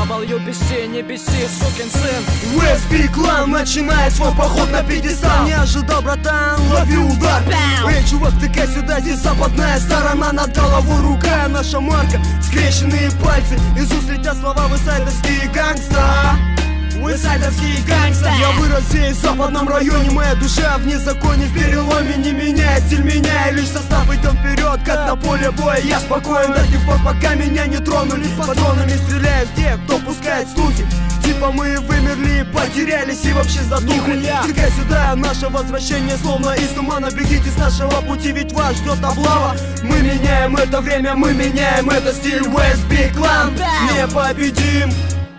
WBC, не беси, сукин сын. USP клан начинает свой поход на пьедестал. Не ожидал, братан, лови удар. Эй, чувак, тыкай сюда, здесь западная сторона. Над головой рука, наша марка, скрещенные пальцы. Из уст летят слова, высайдовские гангста. Высайдовские гангста. Я вырос здесь, в западном районе. Моя душа вне законе, в переломе. Не меняет стиль, меняя лишь состав. Идем вперед, как на поле боя. Я спокоен до тех пор, пока меня не тронули. Патронами стреляют те, кто пускает слухи. Типа мы вымерли, потерялись и вообще задухли. Тыкай сюда, наше возвращение словно из тумана. Бегите с нашего пути, ведь вас ждет облава. Мы меняем это время, мы меняем это стиль. USP клан, не победим.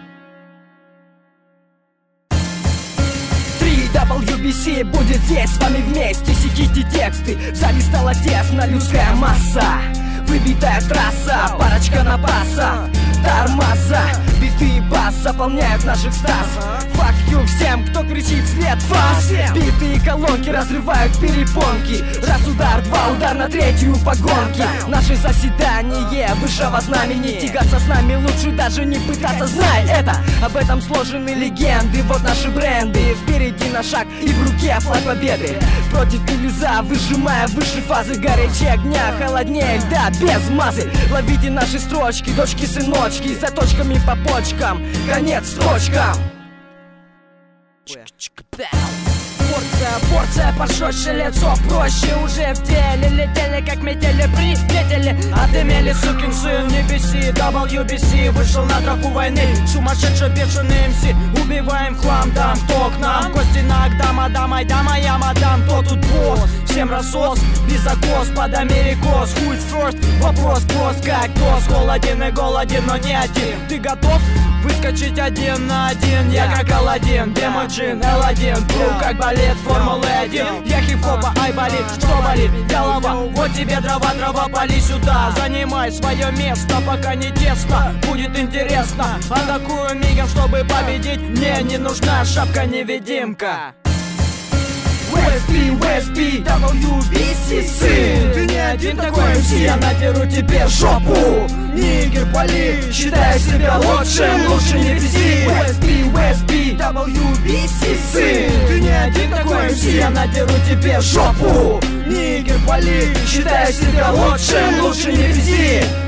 WBC будет здесь с вами вместе. Секите тексты, в зале стало тесно. Людская масса, выбитая трасса, парочка напаса, тормоза, биты и бас заполняют наш экстаз. Fuck you всем, кто кричит вслед фас. Битые колонки разрывают перепонки. Раз удар, два удар на третью погонки. Наше заседание высшего знамени. Тягаться с нами лучше даже не пытаться. Знай это, об этом сложены легенды. Вот наши бренды, впереди на шаг и в руке флаг победы. Против или за, выжимая выше фазы. Горячее огня, холоднее льда, без массы. Ловите наши строчки, дочки-сыночки. За точками по почкам, конец строчкам. Порция, пошедшее лицо проще. Уже в деле летели, как метели, приметили. Отымели, сукин сын, не беси. WBC вышел на тропу войны. Сумасшедший бешеный МС. Убиваем хлам, дам, кто к нам? Кости на дама, дама, дама, я мадам. Кто тут босс? Всем рассос, безокос, под америкос. Who's first? Вопрос прост, как босс. Холоден и голоден, но не один. Ты готов? Выскочить один на один. Я как Аладдин, Демоджин, L1. Бру как балет Формулы-1. Я хип-хопа, ай болит, что болит? Голова, вот тебе дрова, пали сюда. Занимай свое место, пока не тесно. Будет интересно, атакую мигом, чтобы победить. Мне не нужна шапка-невидимка. USP, WBC, сын. Ты не один такой МС, я надеру тебе жопу. Нигер, пали, считай себя лучшим, лучше не вези. USP, WBC, сын. Ты не один такой МС, я надеру тебе жопу. Нигер, пали, считай себя лучшим, лучше не вези.